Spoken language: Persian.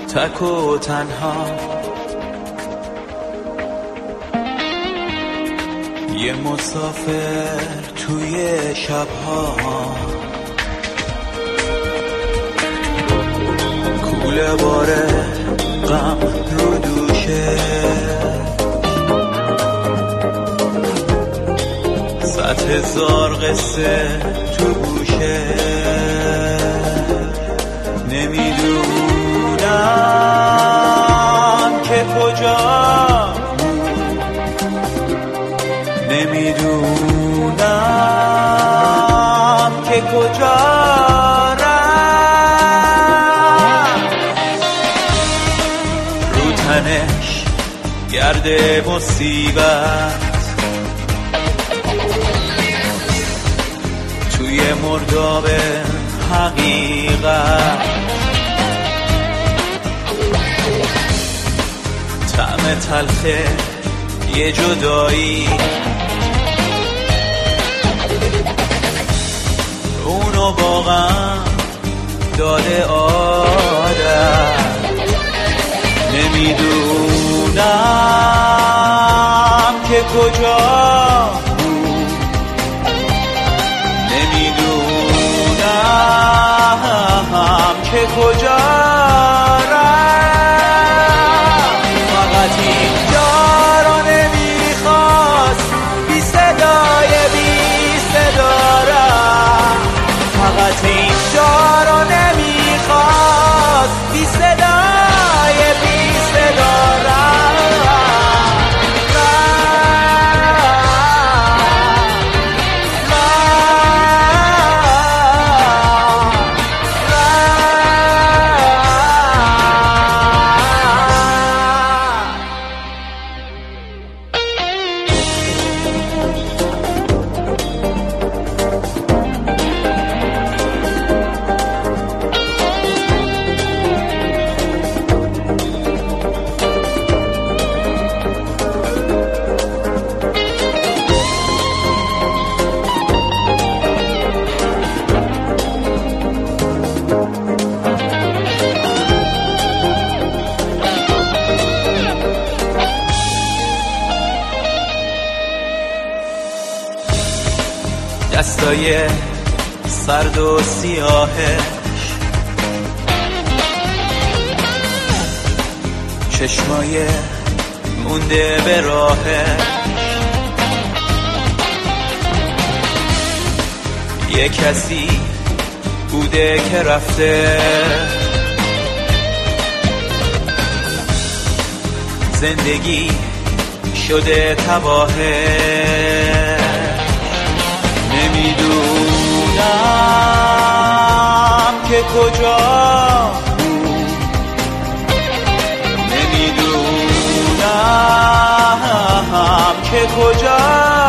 تک و تنها، یه مسافر توی شبها، کوله باره غم رو دوشه، 100,000 قصه تو گوشه، نمیدونم که کجا، نمیدونم که کجا رفت، رو تنش گرد مصیبت، توی مرداب حقیقت، طعم تلخه یه جدایی، اونو واقعا داده آدم، نمیدونم که کجا بود، نمیدونم که کجا رفت، فقط اینجا رو نمیخواست بی صدای بی صدا رفت، فقط اینجا رو نمیخواست بی صدای بی صدا دستای سرد و سیاهش، چشمای مونده به راهش، یه کسی بوده که رفته، زندگی شده تباهه، نمیدونم که کجا بود، نمیدونم که کجا